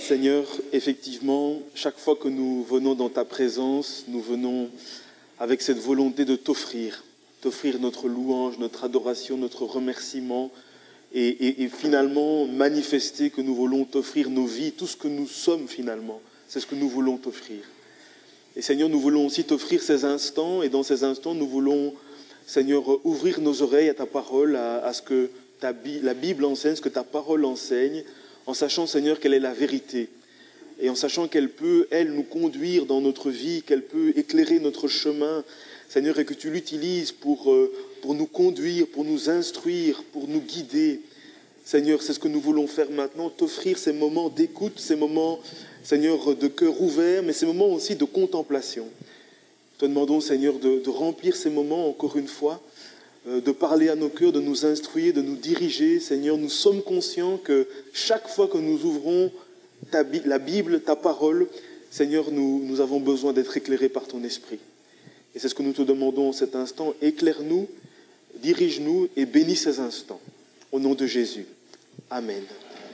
Seigneur, effectivement, chaque fois que nous venons dans ta présence, nous venons avec cette volonté de t'offrir notre louange, notre adoration, notre remerciement, et finalement manifester que nous voulons t'offrir nos vies, tout ce que nous sommes finalement, c'est ce que nous voulons t'offrir. Et Seigneur, nous voulons aussi t'offrir ces instants, et dans ces instants, nous voulons, Seigneur, ouvrir nos oreilles à ta parole, à ce que la Bible enseigne, ce que ta parole enseigne, en sachant, Seigneur, quelle est la vérité, et en sachant qu'elle peut, elle, nous conduire dans notre vie, qu'elle peut éclairer notre chemin, Seigneur, et que tu l'utilises pour nous conduire, pour nous instruire, pour nous guider. Seigneur, c'est ce que nous voulons faire maintenant, t'offrir ces moments d'écoute, ces moments, Seigneur, de cœur ouvert, mais ces moments aussi de contemplation. Te demandons, Seigneur, de remplir ces moments encore une fois, de parler à nos cœurs, de nous instruire, de nous diriger. Seigneur, nous sommes conscients que chaque fois que nous ouvrons la Bible, ta parole, Seigneur, nous avons besoin d'être éclairés par ton esprit. Et c'est ce que nous te demandons en cet instant. Éclaire-nous, dirige-nous et bénis ces instants. Au nom de Jésus. Amen.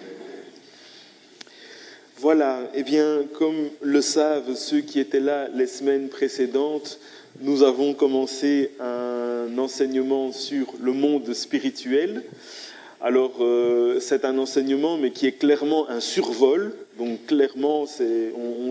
Voilà, eh bien, comme le savent ceux qui étaient là les semaines précédentes, nous avons commencé un enseignement sur le monde spirituel. Alors, c'est un enseignement, mais qui est clairement un survol. Donc, clairement, on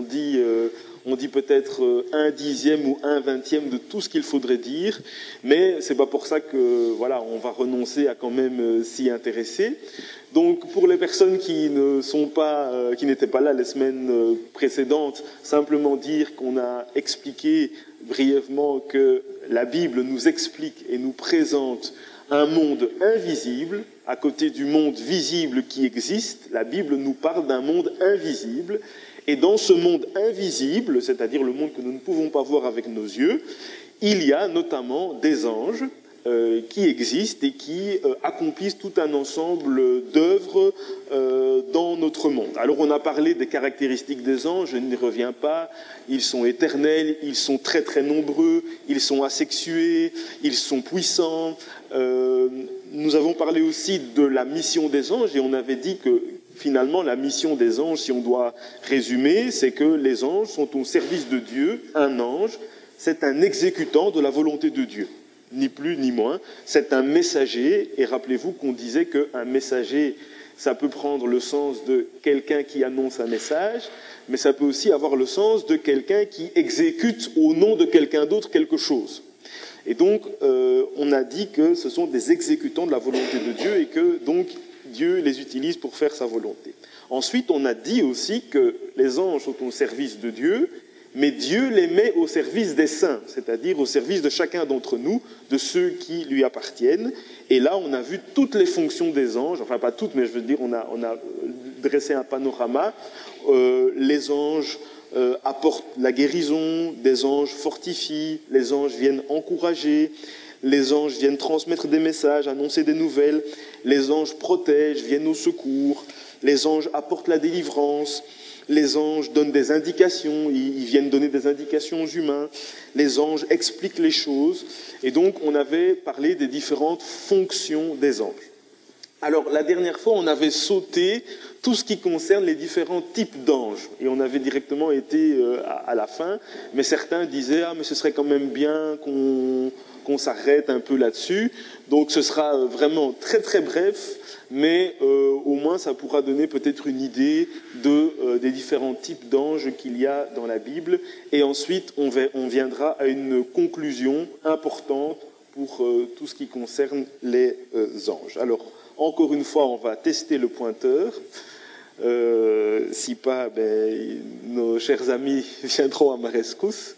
dit peut-être 1/10 ou 1/20 de tout ce qu'il faudrait dire. Mais c'est pas pour ça que, voilà, on va renoncer à quand même s'y intéresser. Donc, pour les personnes qui n'étaient pas là les semaines précédentes, simplement dire qu'on a expliqué brièvement que la Bible nous explique et nous présente un monde invisible, à côté du monde visible qui existe. La Bible nous parle d'un monde invisible. Et dans ce monde invisible, c'est-à-dire le monde que nous ne pouvons pas voir avec nos yeux, il y a notamment des anges qui existent et qui accomplissent tout un ensemble d'œuvres dans notre monde. Alors on a parlé des caractéristiques des anges, je n'y reviens pas. Ils sont éternels, ils sont très très nombreux, ils sont asexués, ils sont puissants. Nous avons parlé aussi de la mission des anges et on avait dit que finalement la mission des anges, si on doit résumer, c'est que les anges sont au service de Dieu. Un ange, c'est un exécutant de la volonté de Dieu. Ni plus ni moins, c'est un messager, et rappelez-vous qu'on disait qu'un messager, ça peut prendre le sens de quelqu'un qui annonce un message, mais ça peut aussi avoir le sens de quelqu'un qui exécute au nom de quelqu'un d'autre quelque chose. Et donc, on a dit que ce sont des exécutants de la volonté de Dieu et que donc Dieu les utilise pour faire sa volonté. Ensuite, on a dit aussi que les anges sont au service de Dieu, mais Dieu les met au service des saints, c'est-à-dire au service de chacun d'entre nous, de ceux qui lui appartiennent. Et là, on a vu toutes les fonctions des anges, enfin pas toutes, mais je veux dire, on a dressé un panorama. Les anges apportent la guérison, des anges fortifient, les anges viennent encourager, les anges viennent transmettre des messages, annoncer des nouvelles, les anges protègent, viennent au secours, les anges apportent la délivrance. Les anges donnent des indications, ils viennent donner des indications aux humains. Les anges expliquent les choses. Et donc, on avait parlé des différentes fonctions des anges. Alors, la dernière fois, on avait sauté tout ce qui concerne les différents types d'anges. Et on avait directement été à la fin. Mais certains disaient « Ah, mais ce serait quand même bien qu'on s'arrête un peu là-dessus. » Donc, ce sera vraiment très, très bref. Mais au moins ça pourra donner peut-être une idée des différents types d'anges qu'il y a dans la Bible. Et ensuite, on viendra à une conclusion importante pour tout ce qui concerne les anges. Alors, encore une fois, on va tester le pointeur. Si pas, nos chers amis viendront à ma rescousse.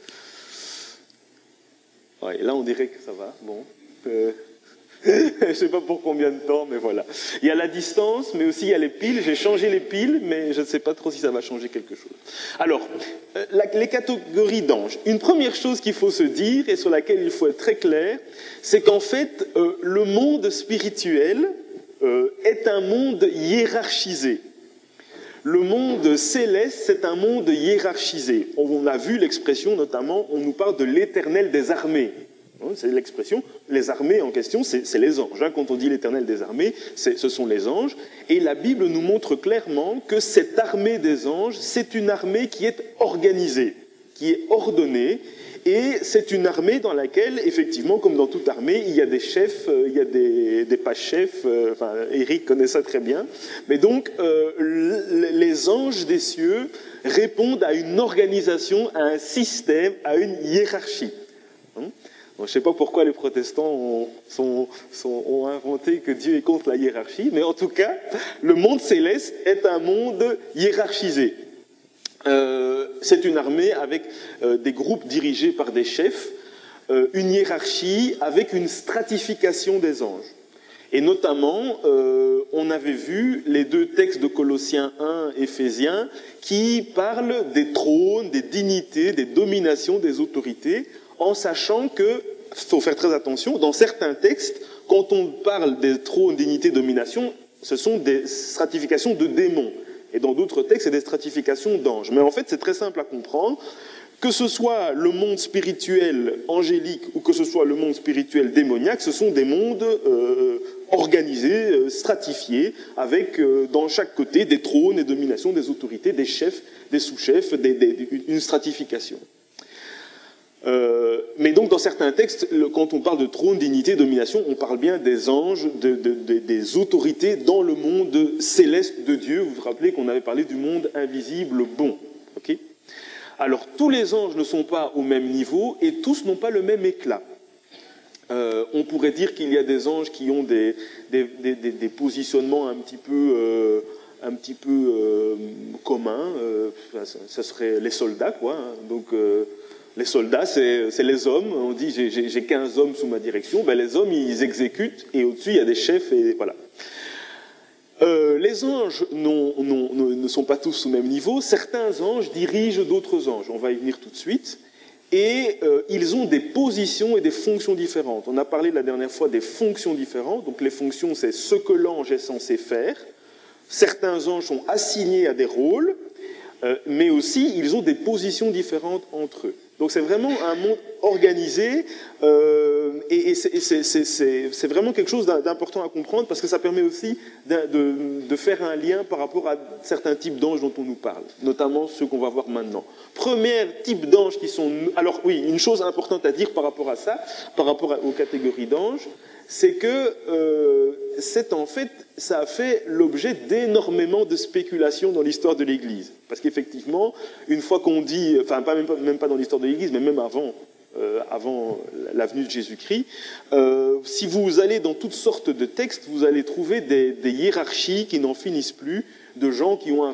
Ouais, là, on dirait que ça va. Bon. Je ne sais pas pour combien de temps, mais voilà. Il y a la distance, mais aussi il y a les piles. J'ai changé les piles, mais je ne sais pas trop si ça va changer quelque chose. Alors, les catégories d'anges. Une première chose qu'il faut se dire, et sur laquelle il faut être très clair, c'est qu'en fait, le monde spirituel est un monde hiérarchisé. Le monde céleste, c'est un monde hiérarchisé. On a vu l'expression, notamment, on nous parle de l'éternel des armées. C'est l'expression. Les armées en question, c'est les anges. Quand on dit l'Éternel des armées, ce sont les anges. Et la Bible nous montre clairement que cette armée des anges, c'est une armée qui est organisée, qui est ordonnée. Et c'est une armée dans laquelle, effectivement, comme dans toute armée, il y a des chefs, il y a des pas-chefs. Enfin, Eric connaît ça très bien. Mais donc, les anges des cieux répondent à une organisation, à un système, à une hiérarchie. Je ne sais pas pourquoi les protestants ont inventé que Dieu est contre la hiérarchie, mais en tout cas, le monde céleste est un monde hiérarchisé. C'est une armée avec des groupes dirigés par des chefs, une hiérarchie avec une stratification des anges. Et notamment, on avait vu les 2 textes de Colossiens 1, Éphésiens, qui parlent des trônes, des dignités, des dominations, des autorités, en sachant que, il faut faire très attention, dans certains textes, quand on parle des trônes, dignités, dominations, ce sont des stratifications de démons. Et dans d'autres textes, c'est des stratifications d'anges. Mais en fait, c'est très simple à comprendre. Que ce soit le monde spirituel angélique ou que ce soit le monde spirituel démoniaque, ce sont des mondes organisés, stratifiés, avec dans chaque côté des trônes, des dominations, des autorités, des chefs, des sous-chefs, une stratification. Mais donc dans certains textes, quand on parle de trône, dignité, domination, on parle bien des anges, des autorités dans le monde céleste de Dieu. Vous vous rappelez qu'on avait parlé du monde invisible bon. Okay ? Alors tous les anges ne sont pas au même niveau et tous n'ont pas le même éclat. On pourrait dire qu'il y a des anges qui ont des positionnements un petit peu communs. Ça serait les soldats, quoi. Donc les soldats, c'est les hommes. On dit j'ai 15 hommes sous ma direction. Ben, les hommes, ils exécutent et au-dessus, il y a des chefs et voilà. Les anges ne sont pas tous au même niveau. Certains anges dirigent d'autres anges. On va y venir tout de suite. Et ils ont des positions et des fonctions différentes. On a parlé la dernière fois des fonctions différentes. Donc les fonctions, c'est ce que l'ange est censé faire. Certains anges sont assignés à des rôles, mais aussi ils ont des positions différentes entre eux. Donc c'est vraiment un monde organisé et c'est vraiment quelque chose d'important à comprendre parce que ça permet aussi de faire un lien par rapport à certains types d'anges dont on nous parle, notamment ceux qu'on va voir maintenant. Premier type d'anges qui sont... Alors oui, une chose importante à dire par rapport à ça, par rapport aux catégories d'anges, c'est que en fait, ça a fait l'objet d'énormément de spéculations dans l'histoire de l'Église. Parce qu'effectivement, une fois qu'on dit, enfin même pas dans l'histoire de l'Église, mais même avant la venue de Jésus-Christ, si vous allez dans toutes sortes de textes, vous allez trouver des hiérarchies qui n'en finissent plus, de gens qui ont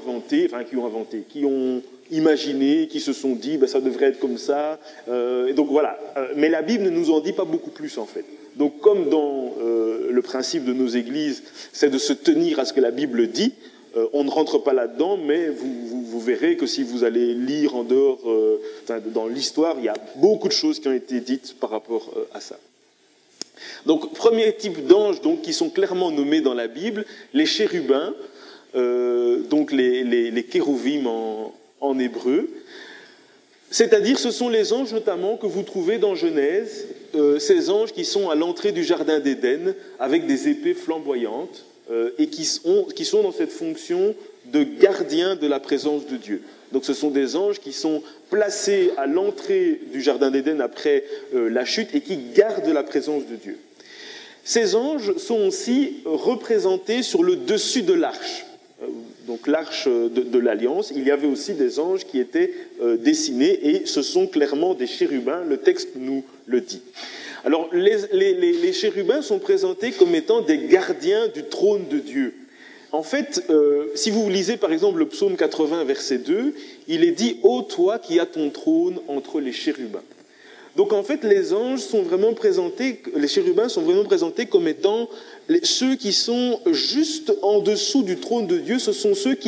imaginé, qui se sont dit, ça devrait être comme ça. Et donc voilà. Mais la Bible ne nous en dit pas beaucoup plus en fait. Donc comme dans le principe de nos églises, c'est de se tenir à ce que la Bible dit, on ne rentre pas là-dedans, mais vous verrez que si vous allez lire en dehors, dans l'histoire, il y a beaucoup de choses qui ont été dites par rapport à ça. Donc premier type d'anges qui sont clairement nommés dans la Bible, les chérubins, donc les kérouvim en hébreu. C'est-à-dire, ce sont les anges notamment que vous trouvez dans Genèse, ces anges qui sont à l'entrée du jardin d'Éden avec des épées flamboyantes et qui sont dans cette fonction de gardiens de la présence de Dieu. Donc ce sont des anges qui sont placés à l'entrée du jardin d'Éden après la chute et qui gardent la présence de Dieu. Ces anges sont aussi représentés sur le dessus de l'arche. Donc l'arche de l'Alliance, il y avait aussi des anges qui étaient dessinés et ce sont clairement des chérubins, le texte nous le dit. Alors les chérubins sont présentés comme étant des gardiens du trône de Dieu. En fait, si vous lisez par exemple le psaume 80 verset 2, il est dit « Ô toi qui as ton trône entre les chérubins ». Donc en fait, les chérubins sont vraiment présentés comme étant ceux qui sont juste en dessous du trône de Dieu. Ce sont ceux qui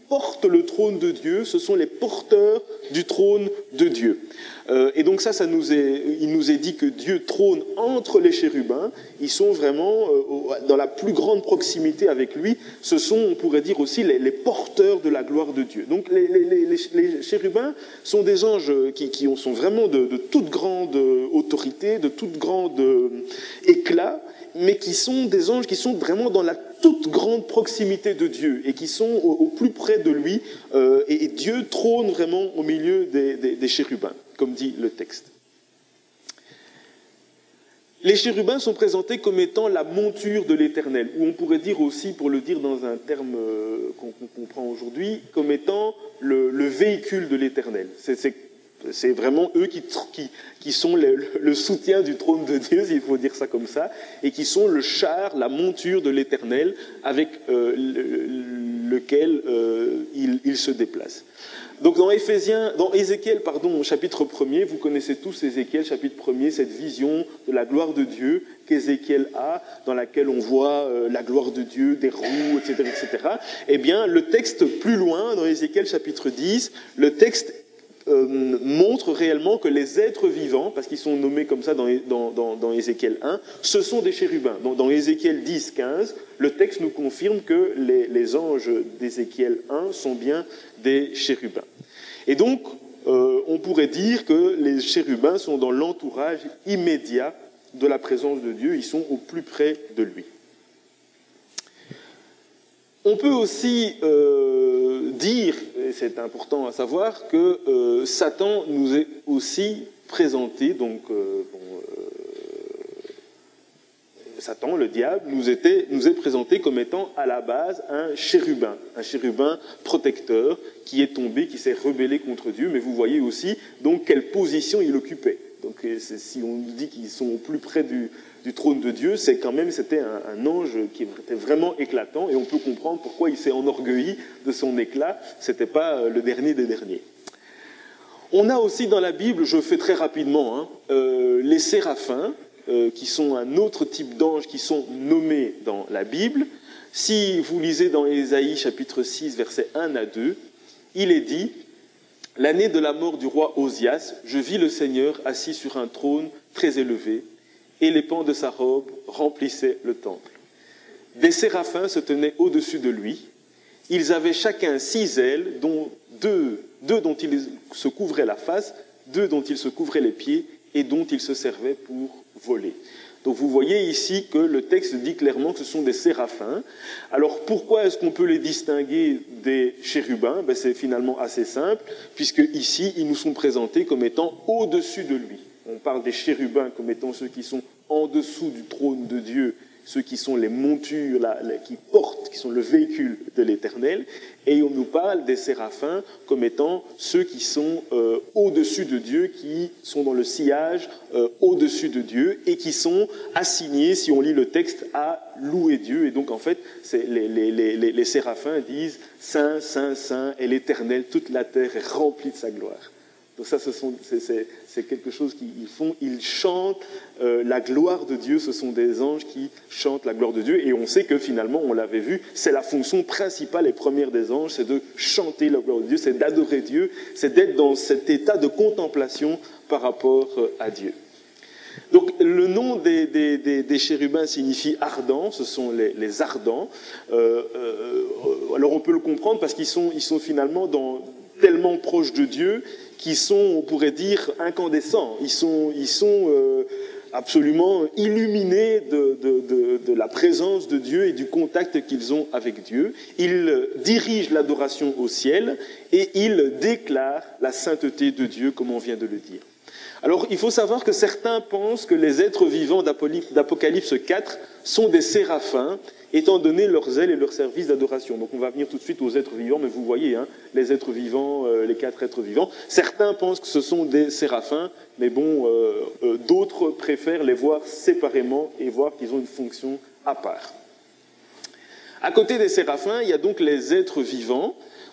portent le trône de Dieu, ce sont les porteurs du trône de Dieu. Et donc il nous est dit que Dieu trône entre les chérubins, ils sont vraiment dans la plus grande proximité avec lui, ce sont, on pourrait dire aussi, les porteurs de la gloire de Dieu. Donc les chérubins sont des anges qui sont vraiment de toute grande autorité, de toute grande éclat, mais qui sont des anges qui sont vraiment dans la toute grande proximité de Dieu et qui sont au plus près de lui. Et Dieu trône vraiment au milieu des chérubins, comme dit le texte. Les chérubins sont présentés comme étant la monture de l'Éternel, ou on pourrait dire aussi, pour le dire dans un terme qu'on comprend aujourd'hui, comme étant le véhicule de l'Éternel. C'est vraiment eux qui sont le soutien du trône de Dieu, s'il faut dire ça comme ça, et qui sont le char, la monture de l'Éternel avec lequel il se déplace. Donc dans Ézéchiel, chapitre 1er, vous connaissez tous Ézéchiel, chapitre 1er, cette vision de la gloire de Dieu qu'Ézéchiel a, dans laquelle on voit la gloire de Dieu, des roues, etc., etc. Eh bien, le texte plus loin, dans Ézéchiel, chapitre 10, le texte montre réellement que les êtres vivants, parce qu'ils sont nommés comme ça dans Ézéchiel 1, ce sont des chérubins. Dans Ézéchiel 10, 15, le texte nous confirme que les anges d'Ézéchiel 1 sont bien des chérubins. Et donc, on pourrait dire que les chérubins sont dans l'entourage immédiat de la présence de Dieu, ils sont au plus près de lui. On peut aussi dire, et c'est important à savoir, que Satan nous est aussi présenté, Satan, le diable, nous est présenté comme étant à la base un chérubin protecteur qui est tombé, qui s'est rebellé contre Dieu, mais vous voyez aussi donc quelle position il occupait. Donc si on nous dit qu'ils sont au plus près du trône de Dieu, c'était un ange qui était vraiment éclatant, et on peut comprendre pourquoi il s'est enorgueilli de son éclat. C'était pas le dernier des derniers. On a aussi dans la Bible, je fais très rapidement, les séraphins, qui sont un autre type d'anges qui sont nommés dans la Bible. Si vous lisez dans Ésaïe chapitre 6, versets 1 à 2, il est dit « L'année de la mort du roi Osias, je vis le Seigneur assis sur un trône très élevé, et les pans de sa robe remplissaient le temple. Des séraphins se tenaient au-dessus de lui. Ils avaient chacun 6 ailes, dont deux dont ils se couvraient la face, 2 dont ils se couvraient les pieds, et dont ils se servaient pour voler. » Donc vous voyez ici que le texte dit clairement que ce sont des séraphins. Alors pourquoi est-ce qu'on peut les distinguer des chérubins ? C'est finalement assez simple, puisque ici, ils nous sont présentés comme étant au-dessus de lui. On parle des chérubins comme étant ceux qui sont en dessous du trône de Dieu, ceux qui sont les montures, qui portent, qui sont le véhicule de l'Éternel, et on nous parle des séraphins comme étant ceux qui sont au-dessus de Dieu, qui sont dans le sillage au-dessus de Dieu, et qui sont assignés, si on lit le texte, à louer Dieu. Et donc en fait, les séraphins disent « Saint, Saint, Saint est l'Éternel, toute la terre est remplie de sa gloire ». Donc ça, c'est quelque chose qu'ils font. Ils chantent la gloire de Dieu. Ce sont des anges qui chantent la gloire de Dieu. Et on sait que finalement, on l'avait vu, c'est la fonction principale et première des anges, c'est de chanter la gloire de Dieu, c'est d'adorer Dieu, c'est d'être dans cet état de contemplation par rapport à Dieu. Donc le nom des chérubins signifie ardent, ce sont les ardents. Alors on peut le comprendre parce qu'ils sont finalement tellement proches de Dieu qui sont, on pourrait dire, incandescents. Ils sont absolument illuminés de la présence de Dieu et du contact qu'ils ont avec Dieu. Ils dirigent l'adoration au ciel et ils déclarent la sainteté de Dieu, comme on vient de le dire. Alors, il faut savoir que certains pensent que les êtres vivants d'Apocalypse 4 sont des séraphins, étant donné leurs ailes et leur service d'adoration. Donc on va venir tout de suite aux êtres vivants, mais vous voyez, les êtres vivants, les 4 êtres vivants. Certains pensent que ce sont des séraphins, mais d'autres préfèrent les voir séparément et voir qu'ils ont une fonction à part. À côté des séraphins, il y a donc les êtres vivants.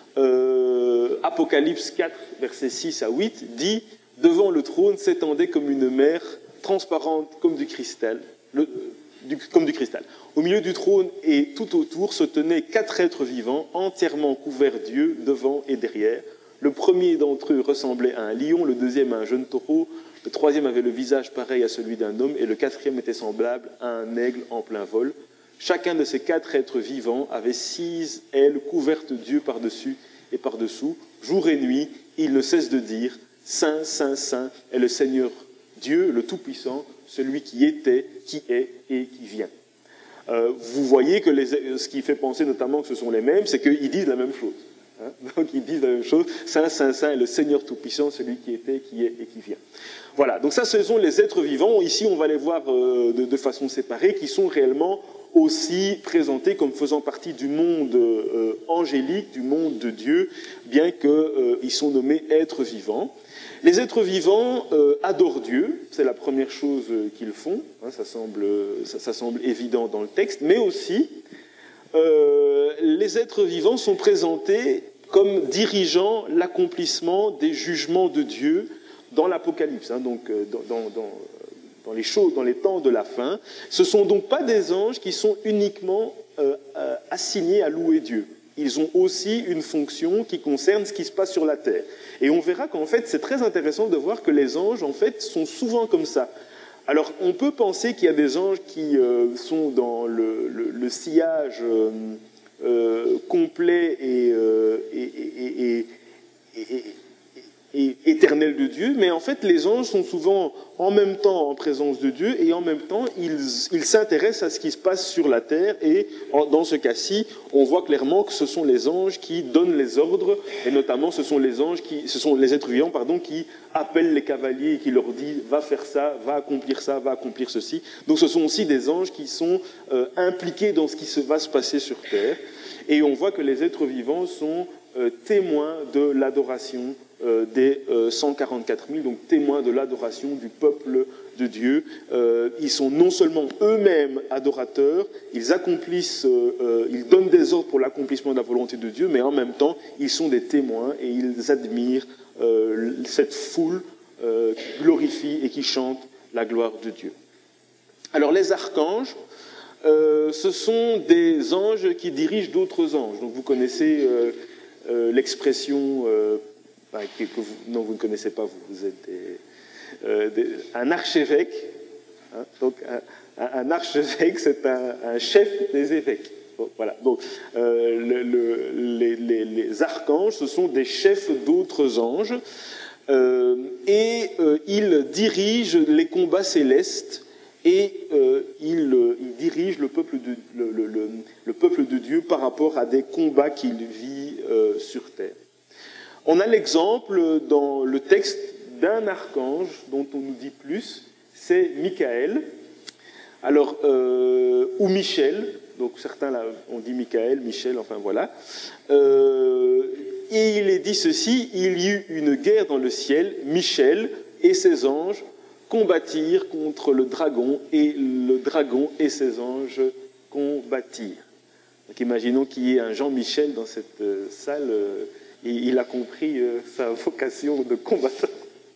Apocalypse 4, versets 6 à 8, dit « Devant le trône s'étendait comme une mer transparente comme du cristal. comme du cristal. Au milieu du trône et tout autour se tenaient 4 êtres vivants, entièrement couverts d'yeux, devant et derrière. Le premier d'entre eux ressemblait à un lion, le deuxième à un jeune taureau, le troisième avait le visage pareil à celui d'un homme, et le quatrième était semblable à un aigle en plein vol. Chacun de ces 4 êtres vivants avait 6 ailes couvertes d'yeux par-dessus et par-dessous. Jour et nuit, ils ne cessent de dire « Saint, Saint, Saint est le Seigneur Dieu, le Tout-Puissant, celui qui était, qui est et qui vient. » Vous voyez que ce qui fait penser notamment que ce sont les mêmes, c'est qu'ils disent la même chose. Hein, donc ils disent la même chose, Saint, Saint, Saint est le Seigneur Tout-Puissant, celui qui était, qui est et qui vient. Voilà, donc ça ce sont les êtres vivants, ici on va les voir de façon séparée, qui sont réellement aussi présentés comme faisant partie du monde angélique, du monde de Dieu, bien qu'ils sont nommés êtres vivants. Les êtres vivants adorent Dieu, c'est la première chose qu'ils font, hein, ça semble évident dans le texte, mais aussi les êtres vivants sont présentés comme dirigeant l'accomplissement des jugements de Dieu dans l'Apocalypse, hein, donc dans les choses, dans les temps de la fin. Ce ne sont donc pas des anges qui sont uniquement assignés à louer Dieu. Ils ont aussi une fonction qui concerne ce qui se passe sur la terre. Et on verra qu'en fait, c'est très intéressant de voir que les anges, en fait, sont souvent comme ça. Alors, on peut penser qu'il y a des anges qui sont dans le sillage complet et éternel de Dieu, mais en fait, les anges sont souvent en même temps en présence de Dieu et en même temps, ils s'intéressent à ce qui se passe sur la terre et dans ce cas-ci, on voit clairement que ce sont les anges qui donnent les ordres et notamment ce sont les êtres vivants, qui appellent les cavaliers et qui leur disent « va faire ça, va accomplir ceci ». Donc ce sont aussi des anges qui sont impliqués dans ce qui va se passer sur terre et on voit que les êtres vivants sont témoins de l'adoration des 144 000, donc témoins de l'adoration du peuple de Dieu. Ils sont non seulement eux-mêmes adorateurs, ils donnent des ordres pour l'accomplissement de la volonté de Dieu, mais en même temps, ils sont des témoins et ils admirent cette foule qui glorifie et qui chante la gloire de Dieu. Alors les archanges, ce sont des anges qui dirigent d'autres anges. Donc vous connaissez l'expression... non, vous ne connaissez pas, vous êtes un archevêque. Hein, donc, un archevêque, c'est un chef des évêques. Bon, voilà. Donc, les archanges, ce sont des chefs d'autres anges, et ils dirigent les combats célestes, et ils dirigent le peuple de Dieu par rapport à des combats qu'il vit sur terre. On a l'exemple dans le texte d'un archange dont on nous dit plus, c'est Michael, alors, ou Michel, donc certains là, on dit Michael, Michel, enfin voilà. Et il est dit ceci, il y eut une guerre dans le ciel, Michel et ses anges combattirent contre le dragon et ses anges combattirent. Donc imaginons qu'il y ait un Jean-Michel dans cette salle, et il a compris sa vocation de combattant.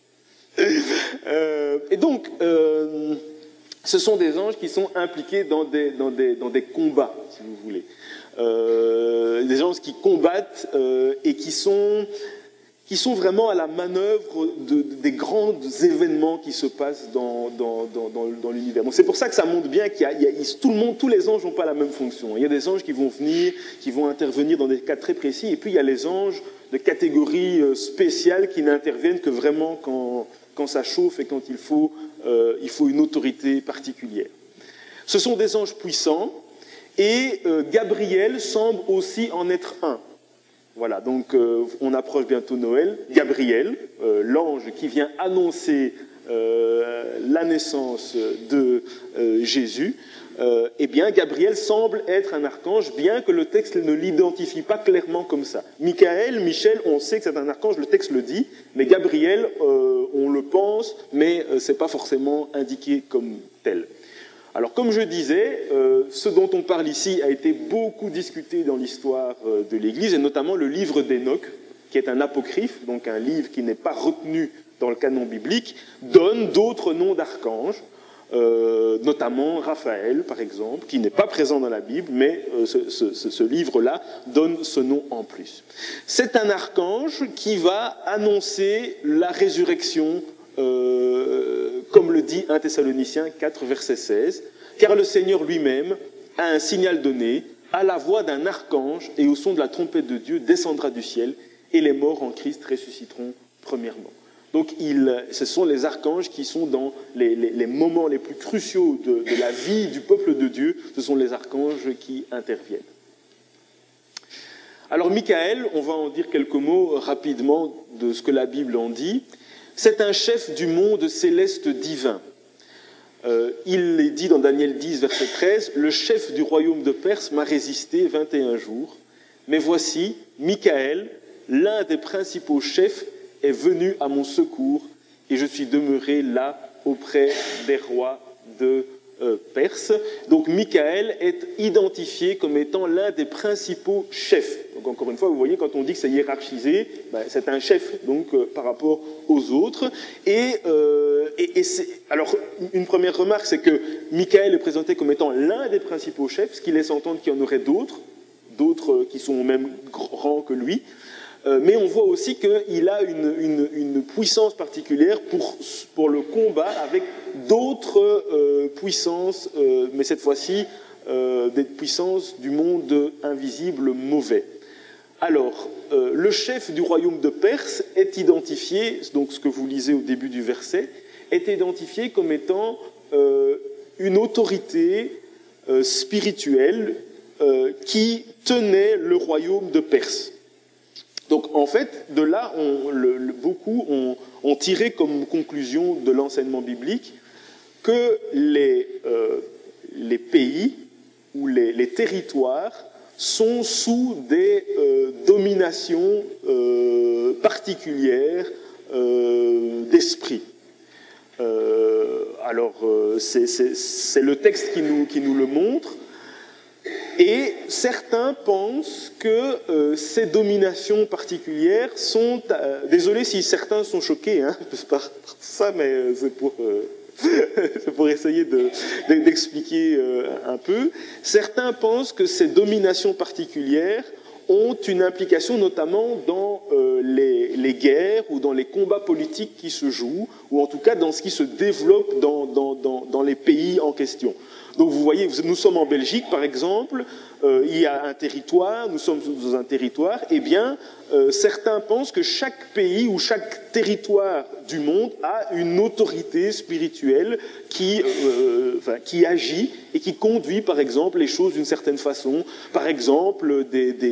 Et donc, ce sont des anges qui sont impliqués dans des combats, si vous voulez. Des anges qui combattent et qui sont vraiment à la manœuvre des grands événements qui se passent dans l'univers. Donc c'est pour ça que ça montre bien tous les anges n'ont pas la même fonction. Il y a des anges qui vont venir, qui vont intervenir dans des cas très précis, et puis il y a les anges de catégorie spéciale qui n'interviennent que vraiment quand ça chauffe et quand il faut une autorité particulière. Ce sont des anges puissants, et Gabriel semble aussi en être un. Voilà, donc on approche bientôt Noël. Gabriel, l'ange qui vient annoncer la naissance de Jésus, eh bien Gabriel semble être un archange, bien que le texte ne l'identifie pas clairement comme ça. Michael, Michel, on sait que c'est un archange, le texte le dit, mais Gabriel, on le pense, mais ce n'est pas forcément indiqué comme tel. Alors, comme je disais, ce dont on parle ici a été beaucoup discuté dans l'histoire de l'Église, et notamment le livre d'Enoch, qui est un apocryphe, donc un livre qui n'est pas retenu dans le canon biblique, donne d'autres noms d'archanges. notamment Raphaël, par exemple, qui n'est pas présent dans la Bible, mais ce livre-là donne ce nom en plus. C'est un archange qui va annoncer la résurrection, comme le dit 1 Thessaloniciens 4, verset 16, « Car le Seigneur lui-même a un signal donné, à la voix d'un archange et au son de la trompette de Dieu descendra du ciel, et les morts en Christ ressusciteront premièrement. » Donc ce sont les archanges qui sont dans les moments les plus cruciaux de la vie du peuple de Dieu, ce sont les archanges qui interviennent. Alors Michael, on va en dire quelques mots rapidement de ce que la Bible en dit. C'est un chef du monde céleste divin. Il est dit dans Daniel 10, verset 13, « Le chef du royaume de Perse m'a résisté 21 jours, mais voici, Michael, l'un des principaux chefs, est venu à mon secours, et je suis demeuré là auprès des rois de Perse. » Donc Michael est identifié comme étant l'un des principaux chefs. Donc encore une fois, vous voyez, quand on dit que c'est hiérarchisé, c'est un chef donc par rapport aux autres. Alors, une première remarque, c'est que Michael est présenté comme étant l'un des principaux chefs, ce qui laisse entendre qu'il y en aurait d'autres qui sont au même rang que lui. Mais on voit aussi qu'il a une puissance particulière pour le combat avec d'autres puissances, mais cette fois-ci des puissances du monde invisible mauvais. Alors, le chef du royaume de Perse est identifié, donc ce que vous lisez au début du verset, est identifié comme étant une autorité spirituelle qui tenait le royaume de Perse. Donc en fait, de là, beaucoup ont tiré comme conclusion de l'enseignement biblique que les pays ou les territoires sont sous des dominations particulières d'esprit. C'est le texte qui nous le montre. Et certains pensent que ces dominations particulières sont... désolé si certains sont choqués par ça, mais c'est pour essayer d'expliquer un peu. Certains pensent que ces dominations particulières ont une implication notamment dans les guerres ou dans les combats politiques qui se jouent, ou en tout cas dans ce qui se développe dans les pays en question. Donc vous voyez, nous sommes en Belgique par exemple, il y a un territoire, nous sommes dans un territoire, eh bien certains pensent que chaque pays ou chaque territoire du monde a une autorité spirituelle qui agit et qui conduit par exemple les choses d'une certaine façon, par exemple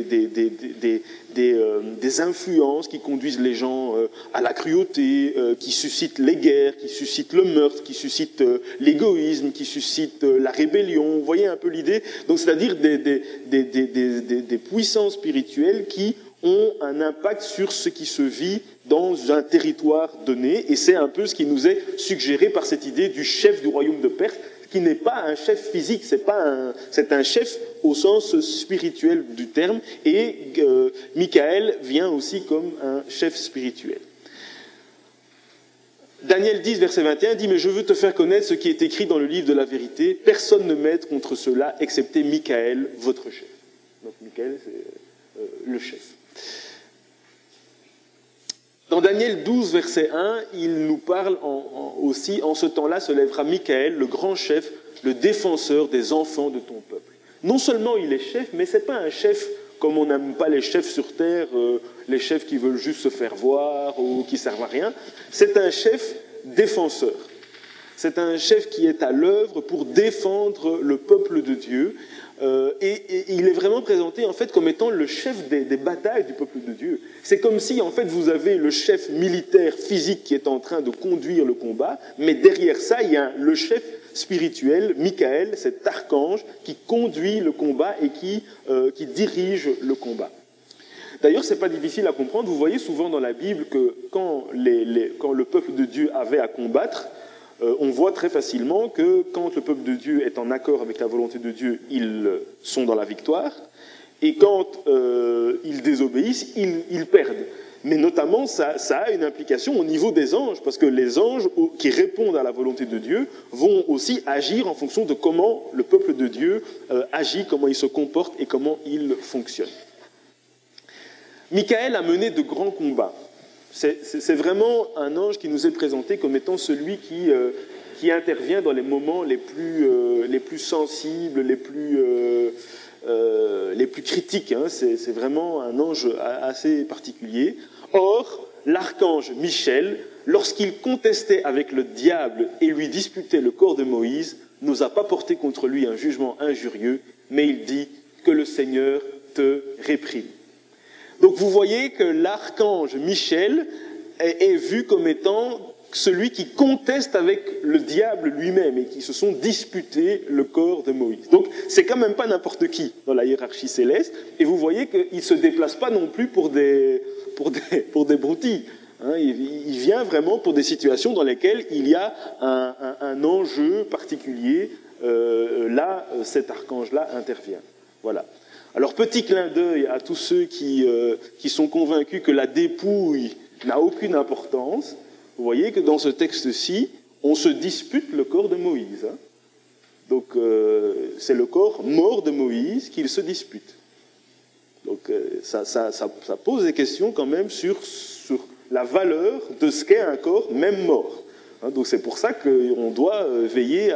des influences qui conduisent les gens à la cruauté, qui suscitent les guerres, qui suscitent le meurtre, qui suscitent l'égoïsme, qui suscitent la rébellion. Vous voyez un peu l'idée? Donc c'est-à-dire des puissances spirituelles qui ont un impact sur ce qui se vit dans un territoire donné, et c'est un peu ce qui nous est suggéré par cette idée du chef du royaume de Perse, qui n'est pas un chef physique, c'est un chef au sens spirituel du terme, et Michael vient aussi comme un chef spirituel. Daniel 10, verset 21 dit « Mais je veux te faire connaître ce qui est écrit dans le livre de la vérité. Personne ne m'aide contre cela, excepté Michael, votre chef. » Donc Michael, c'est le chef. Dans Daniel 12, verset 1, il nous parle aussi « En ce temps-là se lèvera Michael, le grand chef, le défenseur des enfants de ton peuple. » Non seulement il est chef, mais ce n'est pas un chef comme on n'aime pas les chefs sur terre, les chefs qui veulent juste se faire voir ou qui ne servent à rien. C'est un chef défenseur. C'est un chef qui est à l'œuvre pour défendre le peuple de Dieu. Et il est vraiment présenté en fait comme étant le chef des batailles du peuple de Dieu. C'est comme si en fait vous avez le chef militaire physique qui est en train de conduire le combat, mais derrière ça il y a le chef spirituel, Michael, cet archange qui conduit le combat et qui dirige le combat. D'ailleurs, ce n'est pas difficile à comprendre. Vous voyez souvent dans la Bible que quand le peuple de Dieu avait à combattre, on voit très facilement que quand le peuple de Dieu est en accord avec la volonté de Dieu, ils sont dans la victoire. Et quand ils désobéissent, ils perdent. Mais notamment, ça a une implication au niveau des anges, parce que les anges qui répondent à la volonté de Dieu vont aussi agir en fonction de comment le peuple de Dieu agit, comment il se comporte et comment il fonctionne. Michael a mené de grands combats. C'est vraiment un ange qui nous est présenté comme étant celui qui intervient dans les moments les plus sensibles, les plus critiques. Hein. C'est vraiment un ange assez particulier. Or, l'archange Michel, lorsqu'il contestait avec le diable et lui disputait le corps de Moïse, n'osa pas porter contre lui un jugement injurieux, mais il dit que le Seigneur te réprime. Donc vous voyez que l'archange Michel est vu comme étant celui qui conteste avec le diable lui-même et qui se sont disputés le corps de Moïse. Donc c'est quand même pas n'importe qui dans la hiérarchie céleste, et vous voyez qu'il ne se déplace pas non plus pour des broutilles. Hein, il vient vraiment pour des situations dans lesquelles il y a un enjeu particulier. Là, cet archange-là intervient. Voilà. Alors, petit clin d'œil à tous ceux qui sont convaincus que la dépouille n'a aucune importance. Vous voyez que dans ce texte-ci, on se dispute le corps de Moïse. Hein. Donc, c'est le corps mort de Moïse qu'il se dispute. Donc, ça pose des questions quand même sur la valeur de ce qu'est un corps, même mort. Hein, donc, c'est pour ça qu'on doit veiller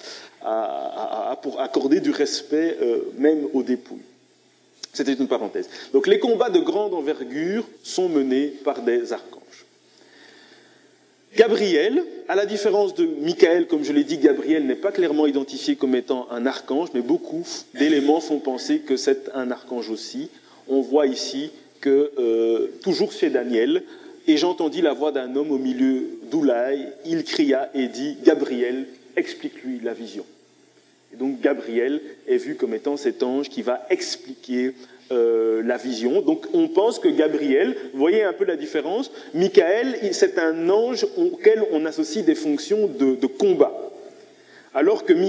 pour accorder du respect même aux dépouilles. C'était une parenthèse. Donc les combats de grande envergure sont menés par des archanges. Gabriel, à la différence de Michael, comme je l'ai dit, Gabriel n'est pas clairement identifié comme étant un archange, mais beaucoup d'éléments font penser que c'est un archange aussi. On voit ici que, toujours chez Daniel, « Et j'entendis la voix d'un homme au milieu d'Oulaï, il cria et dit « Gabriel, explique-lui la vision ». Et donc Gabriel est vu comme étant cet ange qui va expliquer la vision. Donc on pense que Gabriel, vous voyez un peu la différence, Michael, c'est un ange auquel on associe des fonctions de combat. Alors que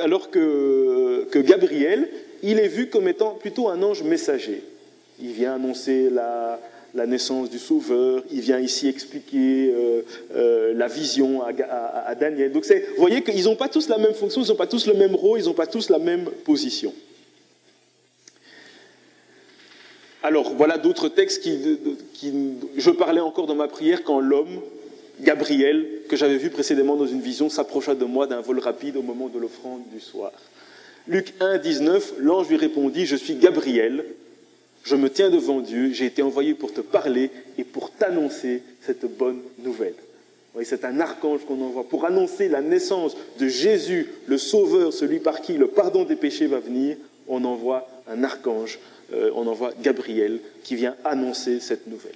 Gabriel, il est vu comme étant plutôt un ange messager. Il vient annoncer la naissance du Sauveur, il vient ici expliquer la vision à Daniel. Donc vous voyez qu'ils n'ont pas tous la même fonction, ils n'ont pas tous le même rôle, ils n'ont pas tous la même position. Alors voilà d'autres textes je parlais encore dans ma prière quand l'homme, Gabriel, que j'avais vu précédemment dans une vision, s'approcha de moi d'un vol rapide au moment de l'offrande du soir. Luc 1, 19, l'ange lui répondit, « Je suis Gabriel, je me tiens devant Dieu, j'ai été envoyé pour te parler et pour t'annoncer cette bonne nouvelle. » Oui, c'est un archange qu'on envoie pour annoncer la naissance de Jésus, le Sauveur, celui par qui le pardon des péchés va venir. On envoie un archange, on envoie Gabriel qui vient annoncer cette nouvelle.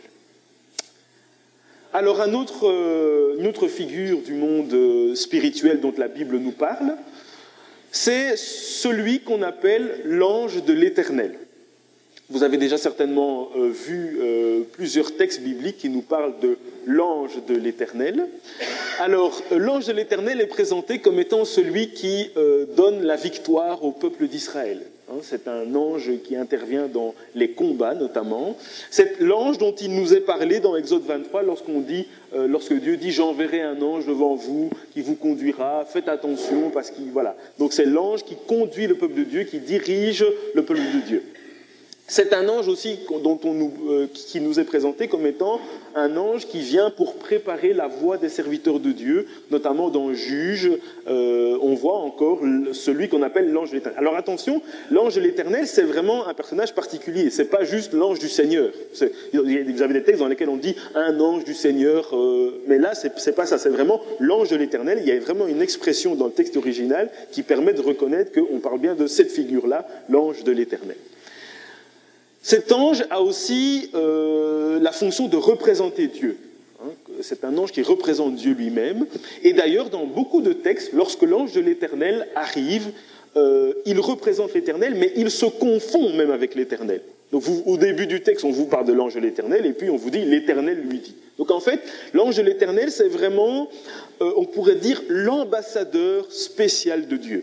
Alors une autre figure du monde spirituel dont la Bible nous parle, c'est celui qu'on appelle l'ange de l'Éternel. Vous avez déjà certainement vu plusieurs textes bibliques qui nous parlent de l'ange de l'Éternel. Alors, l'ange de l'Éternel est présenté comme étant celui qui donne la victoire au peuple d'Israël. C'est un ange qui intervient dans les combats notamment. C'est l'ange dont il nous est parlé dans Exode 23 lorsque Dieu dit « J'enverrai un ange devant vous qui vous conduira, faites attention parce qu'il... » Voilà. Donc c'est l'ange qui conduit le peuple de Dieu, qui dirige le peuple de Dieu. C'est un ange aussi qui nous est présenté comme étant un ange qui vient pour préparer la voie des serviteurs de Dieu, notamment dans Juge, on voit encore celui qu'on appelle l'ange de l'Éternel. Alors attention, l'ange de l'Éternel, c'est vraiment un personnage particulier, c'est pas juste l'ange du Seigneur. Vous avez des textes dans lesquels on dit un ange du Seigneur, mais là, c'est pas ça, c'est vraiment l'ange de l'Éternel. Il y a vraiment une expression dans le texte original qui permet de reconnaître qu'on parle bien de cette figure-là, l'ange de l'Éternel. Cet ange a aussi la fonction de représenter Dieu. C'est un ange qui représente Dieu lui-même. Et d'ailleurs, dans beaucoup de textes, lorsque l'ange de l'Éternel arrive, il représente l'Éternel, mais il se confond même avec l'Éternel. Donc au début du texte, on vous parle de l'ange de l'Éternel, et puis on vous dit « l'Éternel lui dit ». Donc en fait, l'ange de l'Éternel, c'est vraiment, on pourrait dire, l'ambassadeur spécial de Dieu.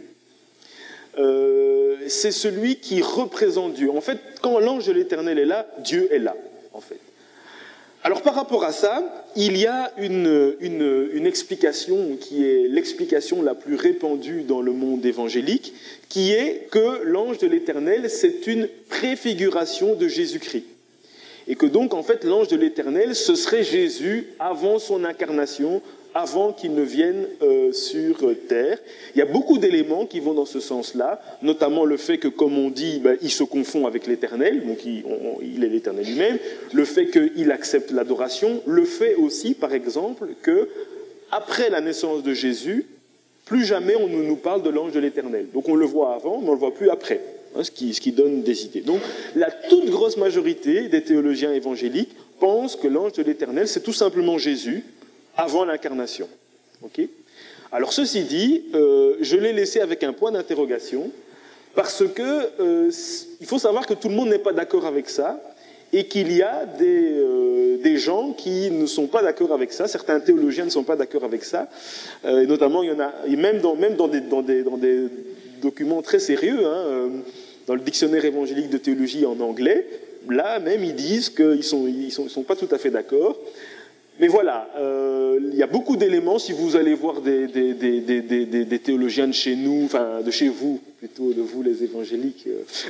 C'est celui qui représente Dieu. En fait, quand l'ange de l'Éternel est là, Dieu est là, en fait. Alors par rapport à ça, il y a une explication qui est l'explication la plus répandue dans le monde évangélique, qui est que l'ange de l'Éternel, c'est une préfiguration de Jésus-Christ. Et que donc, en fait, l'ange de l'Éternel, ce serait Jésus avant son incarnation, avant qu'il ne vienne sur terre. Il y a beaucoup d'éléments qui vont dans ce sens-là, notamment le fait que, comme on dit, il se confond avec l'Éternel, donc il est l'Éternel lui-même, le fait qu'il accepte l'adoration, le fait aussi, par exemple, que après la naissance de Jésus, plus jamais on nous parle de l'ange de l'Éternel. Donc on le voit avant, mais on ne le voit plus après, ce qui donne des idées. Donc la toute grosse majorité des théologiens évangéliques pensent que l'ange de l'Éternel, c'est tout simplement Jésus, avant l'incarnation. Okay. Alors ceci dit, je l'ai laissé avec un point d'interrogation, parce que il faut savoir que tout le monde n'est pas d'accord avec ça, et qu'il y a des gens qui ne sont pas d'accord avec ça, certains théologiens ne sont pas d'accord avec ça, et notamment il y en a, et même dans des documents très sérieux, dans le dictionnaire évangélique de théologie en anglais, là même ils disent qu'ils sont pas tout à fait d'accord. Mais voilà, il y a beaucoup d'éléments. Si vous allez voir des théologiens de chez nous, enfin de chez vous, plutôt de vous les évangéliques,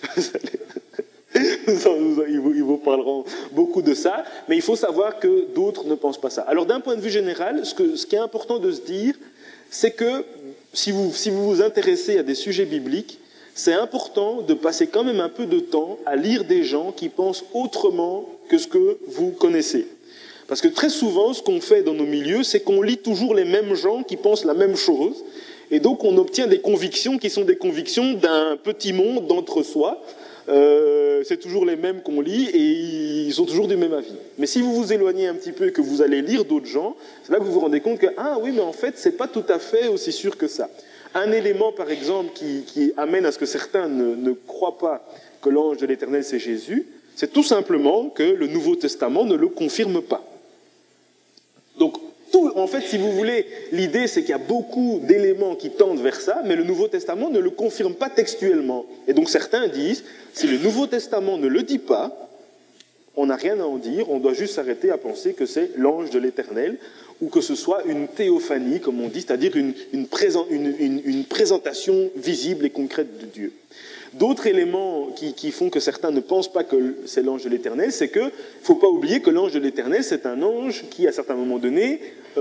ils vous parleront beaucoup de ça. Mais il faut savoir que d'autres ne pensent pas ça. Alors d'un point de vue général, ce qui est important de se dire, c'est que si vous vous intéressez à des sujets bibliques, c'est important de passer quand même un peu de temps à lire des gens qui pensent autrement que ce que vous connaissez. Parce que très souvent, ce qu'on fait dans nos milieux, c'est qu'on lit toujours les mêmes gens qui pensent la même chose, et donc on obtient des convictions qui sont des convictions d'un petit monde d'entre-soi. C'est toujours les mêmes qu'on lit, et ils sont toujours du même avis. Mais si vous vous éloignez un petit peu et que vous allez lire d'autres gens, c'est là que vous vous rendez compte que, ah oui, mais en fait, c'est pas tout à fait aussi sûr que ça. Un élément, par exemple, qui amène à ce que certains ne croient pas que l'ange de l'Éternel, c'est Jésus, c'est tout simplement que le Nouveau Testament ne le confirme pas. Donc, en fait, si vous voulez, l'idée, c'est qu'il y a beaucoup d'éléments qui tendent vers ça, mais le Nouveau Testament ne le confirme pas textuellement. Et donc, certains disent, si le Nouveau Testament ne le dit pas, on n'a rien à en dire, on doit juste s'arrêter à penser que c'est l'ange de l'Éternel, ou que ce soit une théophanie, comme on dit, c'est-à-dire une présentation visible et concrète de Dieu. D'autres éléments qui font que certains ne pensent pas que c'est l'ange de l'Éternel, c'est qu'il ne faut pas oublier que l'ange de l'Éternel, c'est un ange qui, à certains moments donnés,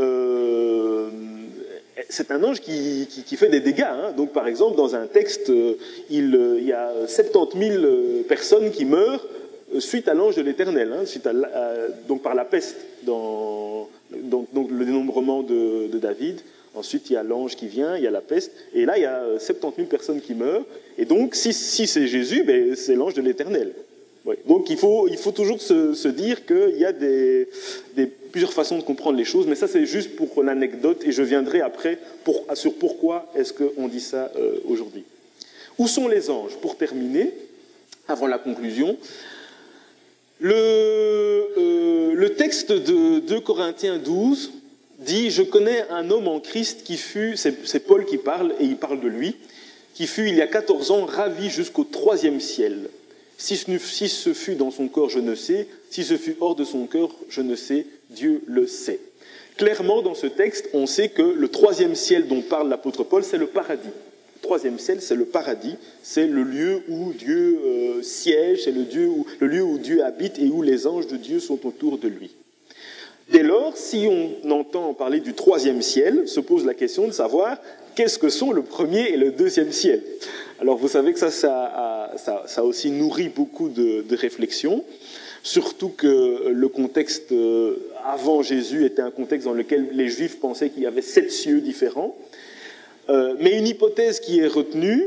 c'est un ange qui fait des dégâts. Donc, par exemple, dans un texte, il y a 70 000 personnes qui meurent suite à l'ange de l'Éternel, donc par la peste, donc le dénombrement de David. Ensuite, il y a l'ange qui vient, il y a la peste, et là, il y a 70 000 personnes qui meurent. Et donc, si c'est Jésus, c'est l'ange de l'Éternel. Ouais. Donc, il faut toujours se dire qu'il y a plusieurs façons de comprendre les choses, mais ça, c'est juste pour l'anecdote, et je viendrai après sur pourquoi est-ce qu'on dit ça aujourd'hui. Où sont les anges? Pour terminer, avant la conclusion, le texte de 2 Corinthiens 12 dit « Je connais un homme en Christ qui fut », c'est Paul qui parle, et il parle de lui, qui fut il y a 14 ans ravi jusqu'au 3e ciel. Si ce fut dans son corps, je ne sais. Si ce fut hors de son cœur, je ne sais. Dieu le sait. Clairement, dans ce texte, on sait que le 3e ciel dont parle l'apôtre Paul, c'est le paradis. Le 3e ciel, c'est le paradis. C'est le lieu où Dieu siège, c'est le lieu où Dieu habite et où les anges de Dieu sont autour de lui. Dès lors, si on entend parler du 3e ciel, se pose la question de savoir qu'est-ce que sont le 1er et le 2e ciel. Alors vous savez que ça aussi nourrit beaucoup de réflexions, surtout que le contexte avant Jésus était un contexte dans lequel les Juifs pensaient qu'il y avait 7 cieux différents. Mais une hypothèse qui est retenue,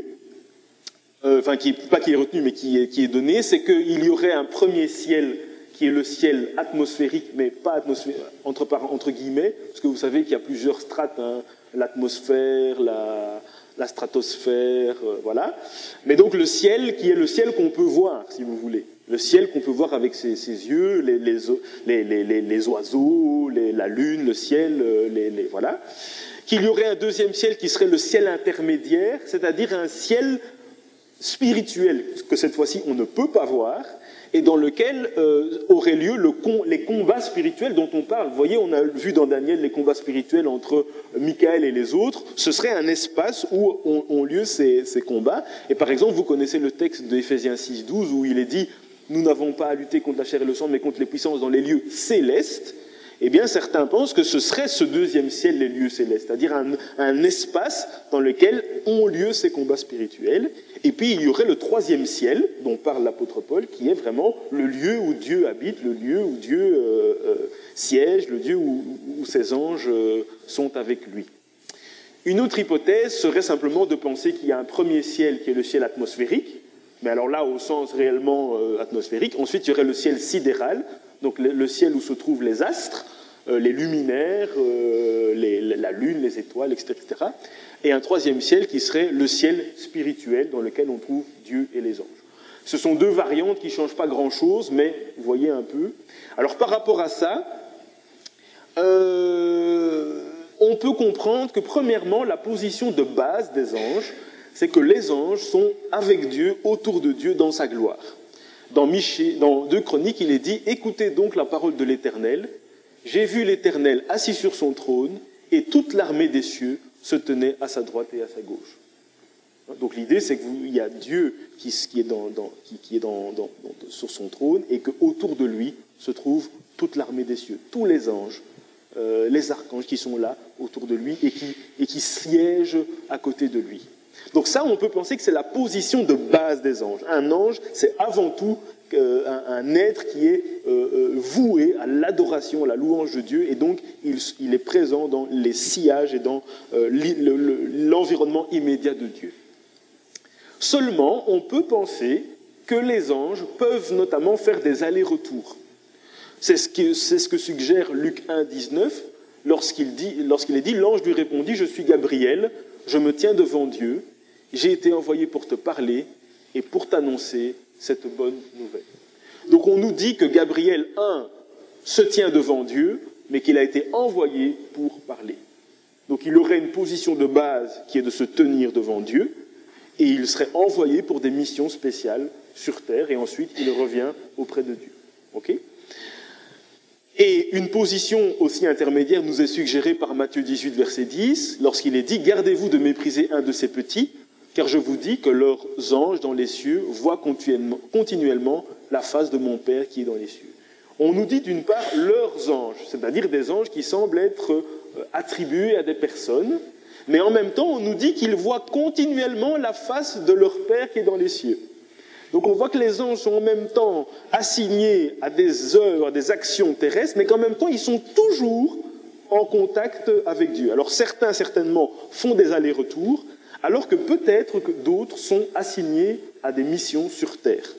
qui est donnée, c'est qu'il y aurait un premier ciel qui est le ciel atmosphérique, mais pas atmosphérique, entre guillemets, parce que vous savez qu'il y a plusieurs strates, l'atmosphère, la stratosphère, voilà. Mais donc le ciel qui est le ciel qu'on peut voir, si vous voulez. Le ciel qu'on peut voir avec ses yeux, les oiseaux, la lune, le ciel, voilà. Qu'il y aurait un 2e ciel qui serait le ciel intermédiaire, c'est-à-dire un ciel spirituel, que cette fois-ci on ne peut pas voir, et dans lequel auraient lieu les combats spirituels dont on parle. Vous voyez, on a vu dans Daniel les combats spirituels entre Michael et les autres. Ce serait un espace où ont lieu ces combats. Et par exemple, vous connaissez le texte d'Éphésiens 6,12 où il est dit « Nous n'avons pas à lutter contre la chair et le sang, mais contre les puissances dans les lieux célestes ». Eh bien, certains pensent que ce serait ce deuxième ciel, les lieux célestes, c'est-à-dire un espace dans lequel ont lieu ces combats spirituels. Et puis, il y aurait le troisième ciel, dont parle l'apôtre Paul, qui est vraiment le lieu où Dieu habite, le lieu où Dieu siège, le lieu où ses anges sont avec lui. Une autre hypothèse serait simplement de penser qu'il y a un premier ciel qui est le ciel atmosphérique, mais alors là, au sens réellement atmosphérique. Ensuite, il y aurait le ciel sidéral, donc le ciel où se trouvent les astres, les luminaires, la lune, les étoiles, etc., etc. Et un troisième ciel qui serait le ciel spirituel dans lequel on trouve Dieu et les anges. Ce sont deux variantes qui ne changent pas grand-chose, mais vous voyez un peu. Alors par rapport à ça, on peut comprendre que premièrement, la position de base des anges, c'est que les anges sont avec Dieu, autour de Dieu, dans sa gloire. Dans 2 Chroniques, il est dit « Écoutez donc la parole de l'Éternel. J'ai vu l'Éternel assis sur son trône, et toute l'armée des cieux se tenait à sa droite et à sa gauche. » Donc l'idée, c'est qu'il y a Dieu qui est sur son trône, et qu'autour de lui se trouve toute l'armée des cieux, tous les anges, les archanges qui sont là autour de lui, et qui siègent à côté de lui. Donc ça, on peut penser que c'est la position de base des anges. Un ange, c'est avant tout un être qui est voué à l'adoration, à la louange de Dieu, et donc il est présent dans les sillages et dans l'environnement immédiat de Dieu. Seulement, on peut penser que les anges peuvent notamment faire des allers-retours. C'est ce que suggère Luc 1, 19, lorsqu'il est dit « L'ange lui répondit, je suis Gabriel, je me tiens devant Dieu, j'ai été envoyé pour te parler et pour t'annoncer cette bonne nouvelle. » Donc on nous dit que Gabriel, se tient devant Dieu, mais qu'il a été envoyé pour parler. Donc il aurait une position de base qui est de se tenir devant Dieu, et il serait envoyé pour des missions spéciales sur terre, et ensuite il revient auprès de Dieu. Okay ? Et une position aussi intermédiaire nous est suggérée par Matthieu 18, verset 10, lorsqu'il est dit « Gardez-vous de mépriser un de ces petits, car je vous dis que leurs anges dans les cieux voient continuellement la face de mon Père qui est dans les cieux. » On nous dit d'une part leurs anges, c'est-à-dire des anges qui semblent être attribués à des personnes, mais en même temps on nous dit qu'ils voient continuellement la face de leur Père qui est dans les cieux. Donc on voit que les anges sont en même temps assignés à des œuvres, à des actions terrestres, mais qu'en même temps ils sont toujours en contact avec Dieu. Alors certains certainement font des allers-retours, alors que peut-être que d'autres sont assignés à des missions sur terre.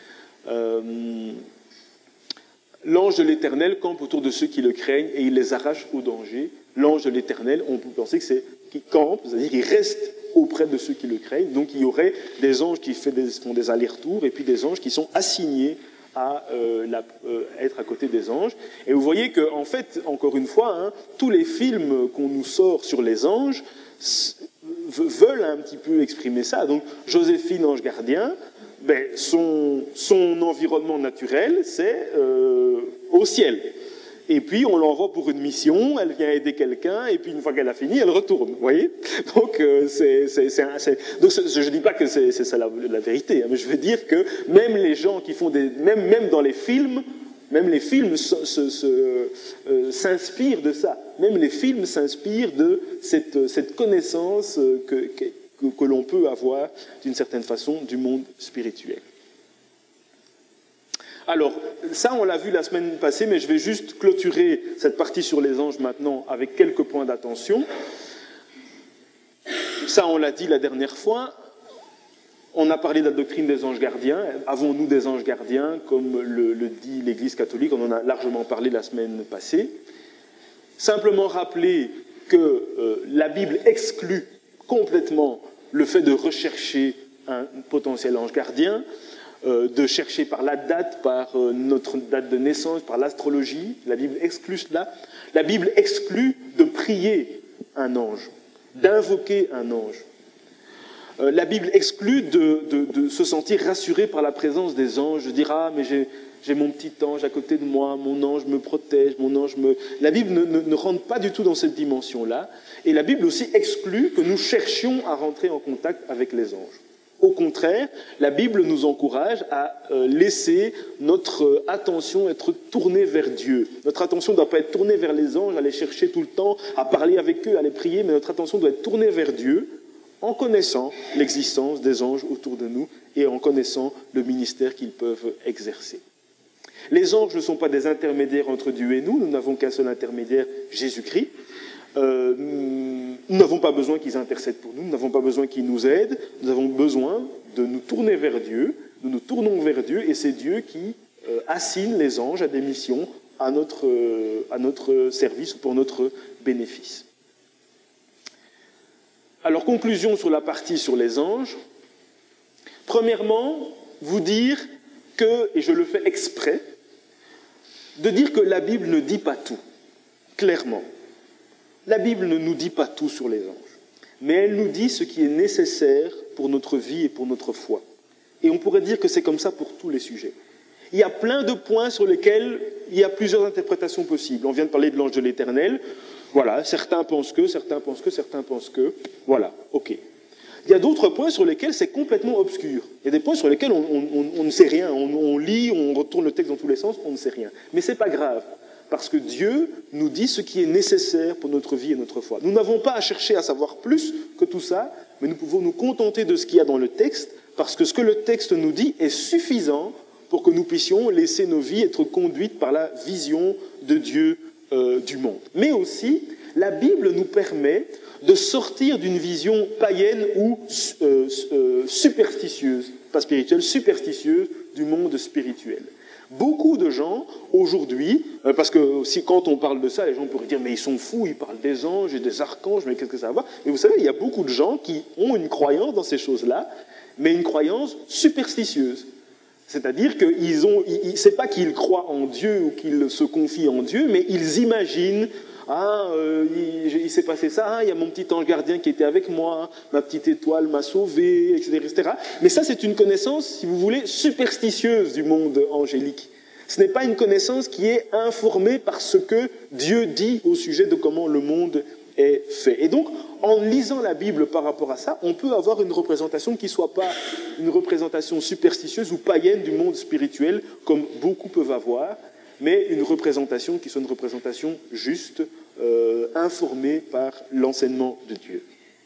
L'ange de l'Éternel campe autour de ceux qui le craignent et il les arrache au danger. L'ange de l'Éternel, on peut penser que c'est qui campe, c'est-à-dire qu'il reste auprès de ceux qui le craignent. Donc il y aurait des anges qui font des allers-retours et puis des anges qui sont assignés à être à côté des anges. Et vous voyez que, en fait, encore une fois, tous les films qu'on nous sort sur les anges veulent un petit peu exprimer ça. Donc Joséphine, ange gardien, son environnement naturel, c'est au ciel. Et puis, on l'envoie pour une mission, elle vient aider quelqu'un, et puis une fois qu'elle a fini, elle retourne, vous voyez ? Donc, donc je ne dis pas que c'est ça la vérité, mais je veux dire que même les gens qui font même dans les films, même les films s'inspirent de ça. Même les films s'inspirent de cette connaissance que l'on peut avoir, d'une certaine façon, du monde spirituel. Alors, ça, on l'a vu la semaine passée, mais je vais juste clôturer cette partie sur les anges maintenant avec quelques points d'attention. Ça, on l'a dit la dernière fois. On a parlé de la doctrine des anges gardiens. Avons-nous des anges gardiens, comme le dit l'Église catholique? On en a largement parlé la semaine passée. Simplement rappeler que la Bible exclut complètement le fait de rechercher un potentiel ange gardien, de chercher par la date, par notre date de naissance, par l'astrologie. La Bible exclut cela. La Bible exclut de prier un ange, d'invoquer un ange. La Bible exclut de se sentir rassuré par la présence des anges, de dire « Ah, mais j'ai mon petit ange à côté de moi, mon ange me protège, mon ange me... » La Bible ne rentre pas du tout dans cette dimension-là. Et la Bible aussi exclut que nous cherchions à rentrer en contact avec les anges. Au contraire, la Bible nous encourage à laisser notre attention être tournée vers Dieu. Notre attention ne doit pas être tournée vers les anges, à les chercher tout le temps, à parler avec eux, à les prier, mais notre attention doit être tournée vers Dieu en connaissant l'existence des anges autour de nous et en connaissant le ministère qu'ils peuvent exercer. Les anges ne sont pas des intermédiaires entre Dieu et nous n'avons qu'un seul intermédiaire, Jésus-Christ. Nous n'avons pas besoin qu'ils intercèdent pour nous, nous n'avons pas besoin qu'ils nous aident, nous avons besoin de nous tourner vers Dieu, nous nous tournons vers Dieu et c'est Dieu qui assigne les anges à des missions à notre service ou pour notre bénéfice. Alors, conclusion sur la partie sur les anges. Premièrement, vous dire que, et je le fais exprès, de dire que la Bible ne dit pas tout, clairement. La Bible ne nous dit pas tout sur les anges, mais elle nous dit ce qui est nécessaire pour notre vie et pour notre foi. Et on pourrait dire que c'est comme ça pour tous les sujets. Il y a plein de points sur lesquels il y a plusieurs interprétations possibles. On vient de parler de l'ange de l'Éternel. Voilà, certains pensent que, certains pensent que, certains pensent que. Voilà, ok. Il y a d'autres points sur lesquels c'est complètement obscur. Il y a des points sur lesquels on ne sait rien. On lit, on retourne le texte dans tous les sens, on ne sait rien. Mais ce n'est pas grave. Parce que Dieu nous dit ce qui est nécessaire pour notre vie et notre foi. Nous n'avons pas à chercher à savoir plus que tout ça, mais nous pouvons nous contenter de ce qu'il y a dans le texte, parce que ce que le texte nous dit est suffisant pour que nous puissions laisser nos vies être conduites par la vision de Dieu du monde. Mais aussi, la Bible nous permet de sortir d'une vision païenne ou superstitieuse, pas spirituelle, superstitieuse du monde spirituel. Beaucoup de gens, aujourd'hui, parce que aussi quand on parle de ça, les gens pourraient dire « mais ils sont fous, ils parlent des anges et des archanges, mais qu'est-ce que ça va ?» Mais vous savez, il y a beaucoup de gens qui ont une croyance dans ces choses-là, mais une croyance superstitieuse. C'est-à-dire que c'est pas qu'ils croient en Dieu ou qu'ils se confient en Dieu, mais ils imaginent « Ah, il s'est passé ça, il y a mon petit ange gardien qui était avec moi, ma petite étoile m'a sauvé, etc., etc. » Mais ça, c'est une connaissance, si vous voulez, superstitieuse du monde angélique. Ce n'est pas une connaissance qui est informée par ce que Dieu dit au sujet de comment le monde est fait. Et donc, en lisant la Bible par rapport à ça, on peut avoir une représentation qui ne soit pas une représentation superstitieuse ou païenne du monde spirituel, comme beaucoup peuvent avoir, mais une représentation qui soit une représentation juste, informée par l'enseignement de Dieu.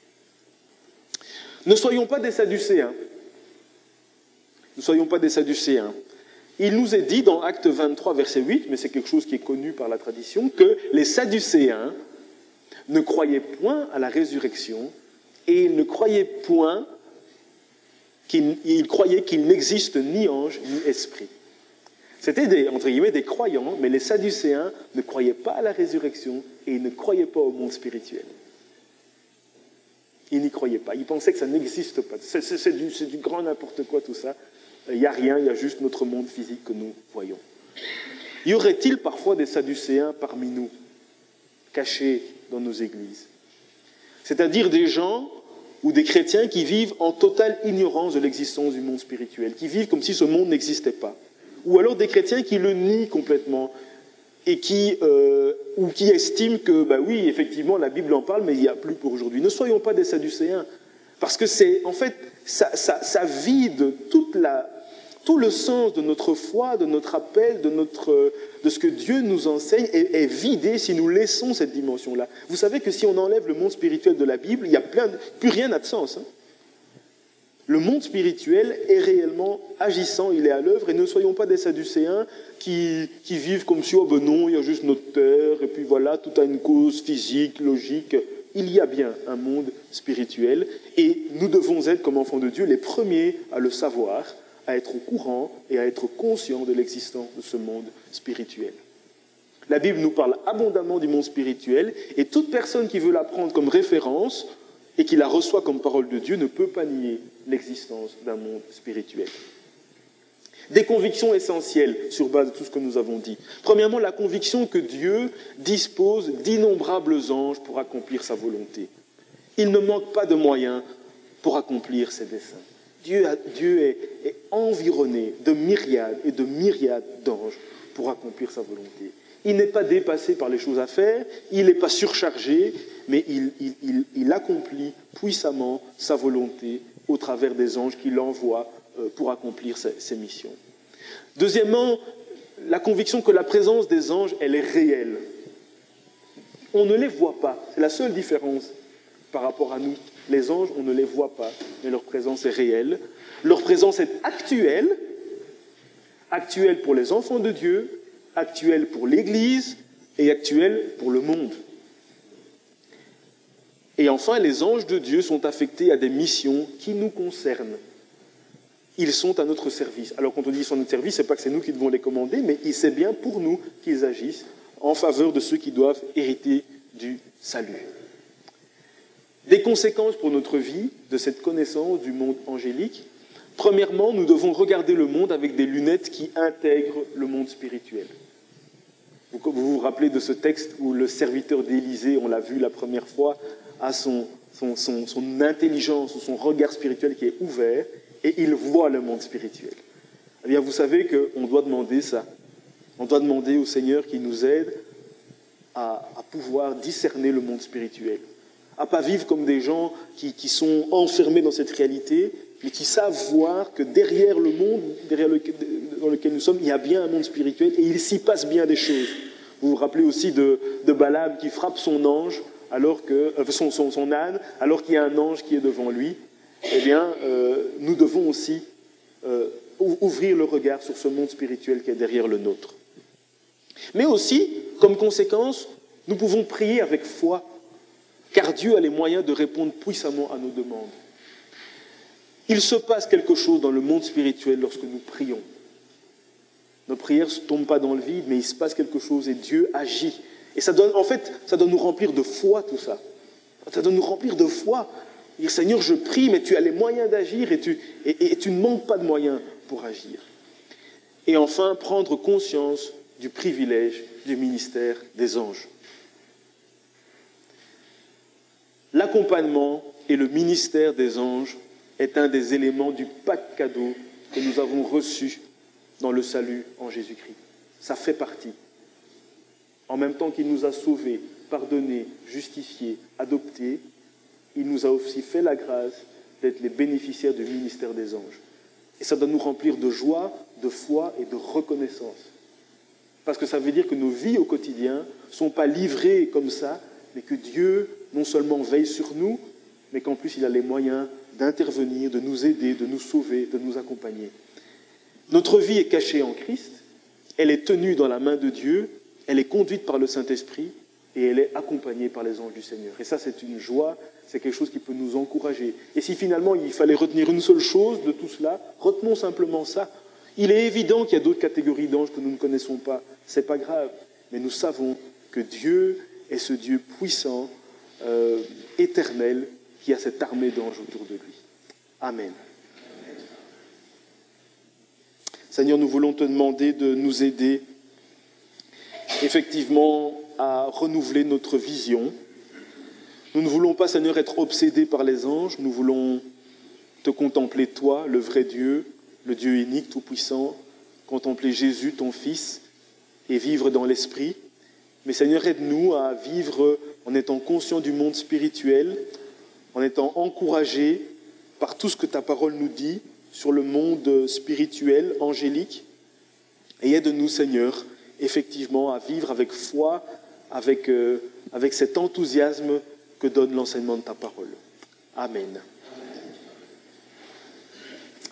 Ne soyons pas des Sadducéens. Ne soyons pas des Sadducéens. Il nous est dit dans Acte 23, verset 8, mais c'est quelque chose qui est connu par la tradition, que les Sadducéens ne croyaient point à la résurrection et ils ne croyaient point ils croyaient qu'il n'existe ni ange ni esprit. C'était entre guillemets des croyants, mais les Sadducéens ne croyaient pas à la résurrection et ils ne croyaient pas au monde spirituel. Ils n'y croyaient pas. Ils pensaient que ça n'existe pas. C'est du grand n'importe quoi tout ça. Il n'y a rien, il y a juste notre monde physique que nous voyons. Y aurait-il parfois des Sadducéens parmi nous, cachés dans nos églises? C'est-à-dire des gens ou des chrétiens qui vivent en totale ignorance de l'existence du monde spirituel, qui vivent comme si ce monde n'existait pas. Ou alors des chrétiens qui le nient complètement et qui estiment que, oui, effectivement, la Bible en parle, mais il n'y a plus pour aujourd'hui. Ne soyons pas des Sadducéens, parce que ça vide tout le sens de notre foi, de notre appel, de ce que Dieu nous enseigne est vidé si nous laissons cette dimension-là. Vous savez que si on enlève le monde spirituel de la Bible, plus rien n'a de sens. Hein. Le monde spirituel est réellement agissant, il est à l'œuvre, et ne soyons pas des Sadducéens qui vivent comme si, non, il y a juste notre terre, et puis voilà, tout a une cause physique, logique. Il y a bien un monde spirituel, et nous devons être, comme enfants de Dieu, les premiers à le savoir, à être au courant et à être conscients de l'existence de ce monde spirituel. La Bible nous parle abondamment du monde spirituel, et toute personne qui veut la prendre comme référence et qui la reçoit comme parole de Dieu ne peut pas nier l'existence d'un monde spirituel. Des convictions essentielles sur base de tout ce que nous avons dit. Premièrement, la conviction que Dieu dispose d'innombrables anges pour accomplir sa volonté. Il ne manque pas de moyens pour accomplir ses desseins. Dieu est environné de myriades et de myriades d'anges pour accomplir sa volonté. Il n'est pas dépassé par les choses à faire, il n'est pas surchargé, mais il accomplit puissamment sa volonté au travers des anges qu'il envoie pour accomplir ses missions. Deuxièmement, la conviction que la présence des anges, elle est réelle. On ne les voit pas, c'est la seule différence par rapport à nous. Les anges, on ne les voit pas, mais leur présence est réelle. Leur présence est actuelle, actuelle pour les enfants de Dieu, actuelle pour l'Église et actuelle pour le monde. Et enfin, les anges de Dieu sont affectés à des missions qui nous concernent. Ils sont à notre service. Alors quand on dit qu'ils sont à notre service, ce n'est pas que c'est nous qui devons les commander, mais c'est bien pour nous qu'ils agissent en faveur de ceux qui doivent hériter du salut. Des conséquences pour notre vie de cette connaissance du monde angélique. Premièrement, nous devons regarder le monde avec des lunettes qui intègrent le monde spirituel. Vous vous rappelez de ce texte où le serviteur d'Élisée, on l'a vu la première fois, a son intelligence ou son regard spirituel qui est ouvert et il voit le monde spirituel. Eh bien, vous savez qu'on doit demander ça. On doit demander au Seigneur qui nous aide à pouvoir discerner le monde spirituel. À ne pas vivre comme des gens qui sont enfermés dans cette réalité, mais qui savent voir que derrière le monde dans lequel nous sommes, il y a bien un monde spirituel et il s'y passe bien des choses. Vous vous rappelez aussi de Balaam qui frappe son ange, son âne, alors qu'il y a un ange qui est devant lui. Eh bien, nous devons aussi ouvrir le regard sur ce monde spirituel qui est derrière le nôtre. Mais aussi, comme conséquence, nous pouvons prier avec foi, car Dieu a les moyens de répondre puissamment à nos demandes. Il se passe quelque chose dans le monde spirituel lorsque nous prions. Nos prières ne tombent pas dans le vide, mais il se passe quelque chose et Dieu agit. Et ça doit nous remplir de foi, tout ça. Ça doit nous remplir de foi. Dire, Seigneur, je prie, mais tu as les moyens d'agir et tu ne manques pas de moyens pour agir. Et enfin, prendre conscience du privilège du ministère des anges. L'accompagnement et le ministère des anges est un des éléments du pack cadeau que nous avons reçu dans le salut en Jésus-Christ. Ça fait partie. En même temps qu'il nous a sauvés, pardonnés, justifiés, adoptés, il nous a aussi fait la grâce d'être les bénéficiaires du ministère des anges. Et ça doit nous remplir de joie, de foi et de reconnaissance. Parce que ça veut dire que nos vies au quotidien ne sont pas livrées comme ça, mais que Dieu non seulement veille sur nous, mais qu'en plus il a les moyens d'intervenir, de nous aider, de nous sauver, de nous accompagner. Notre vie est cachée en Christ, elle est tenue dans la main de Dieu, elle est conduite par le Saint-Esprit et elle est accompagnée par les anges du Seigneur. Et ça, c'est une joie, c'est quelque chose qui peut nous encourager. Et si finalement il fallait retenir une seule chose de tout cela, retenons simplement ça. Il est évident qu'il y a d'autres catégories d'anges que nous ne connaissons pas, c'est pas grave, mais nous savons que Dieu est ce Dieu puissant, éternel, qui a cette armée d'anges autour de lui. Amen. Seigneur, nous voulons te demander de nous aider effectivement à renouveler notre vision. Nous ne voulons pas, Seigneur, être obsédés par les anges, nous voulons te contempler toi, le vrai Dieu, le Dieu unique, tout-puissant, contempler Jésus, ton Fils, et vivre dans l'Esprit. Mais Seigneur, aide-nous à vivre en étant conscients du monde spirituel, en étant encouragés par tout ce que ta parole nous dit sur le monde spirituel, angélique. Et aide-nous, Seigneur, effectivement, à vivre avec foi, avec cet enthousiasme que donne l'enseignement de ta parole. Amen.